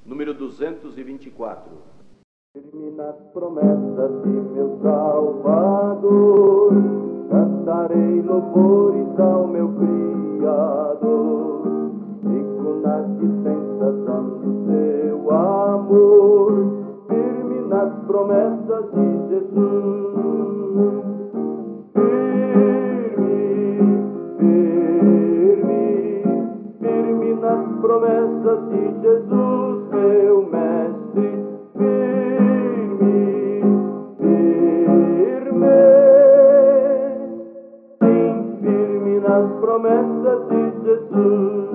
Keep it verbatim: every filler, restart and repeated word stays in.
número duzentos e vinte e quatro. Firme nas promessas de meu Salvador, cantarei louvores ao meu Criador, fico na dispensação do seu amor, firme nas promessas de Jesus. Firme, firme, firme nas promessas de Jesus, meu Mestre. Firme, firme, sim, firme nas promessas de Jesus.